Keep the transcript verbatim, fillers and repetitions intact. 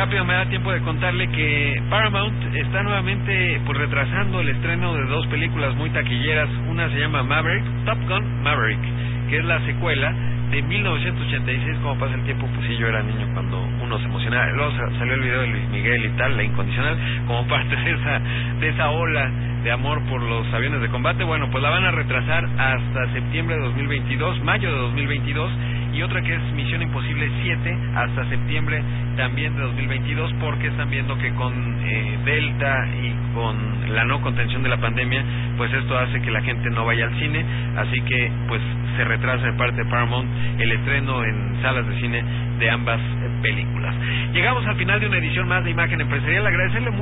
rápido me da tiempo de contarle que Paramount está nuevamente pues retrasando el estreno de dos películas muy taquilleras. Una se llama Maverick, Top Gun Maverick, que es la secuela de mil novecientos ochenta y seis. Como pasa el tiempo, pues sí, yo era niño cuando uno se emocionaba. Luego salió el video de Luis Miguel y tal, La Incondicional, como parte de esa de esa ola de amor por los aviones de combate. Bueno, pues la van a retrasar hasta septiembre de dos mil veintidós, mayo de dos mil veintidós, y otra que es Misión Imposible siete hasta septiembre también de dos mil veintidós, porque están viendo que con eh, Delta y con la no contención de la pandemia, pues esto hace que la gente no vaya al cine, así que pues se retrasa de parte de Paramount el estreno en salas de cine de ambas películas. Llegamos al final de una edición más de Imagen Empresarial. Agradecerle mucho